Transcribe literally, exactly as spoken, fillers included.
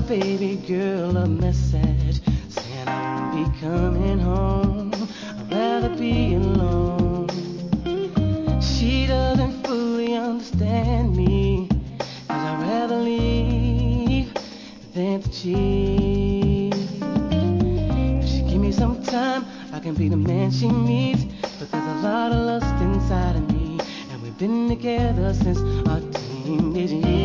baby girl a message saying I won't be coming home. I'd rather be alone. She doesn't fully understand me, 'cause I'd rather leave than to cheat. If she give me some time, I can be the man she needs. But there's a lot of lust inside of me, and we've been together since our teenage years.